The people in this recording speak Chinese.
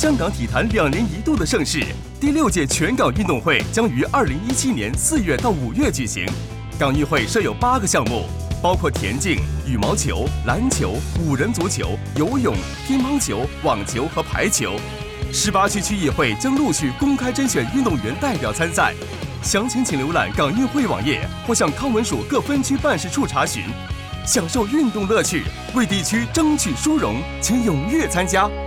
香港体坛2年1度的盛事，第6届全港运动会将于2017年4月到5月举行。港运会设有8个项目，包括田径、羽毛球、篮球、5人足球、游泳、乒乓球、网球和排球。18区区议会将陆续公开甄选运动员代表参赛。详情请浏览港运会网页或向康文署各分区办事处查询。享受运动乐趣，为地区争取殊荣，请踊跃参加。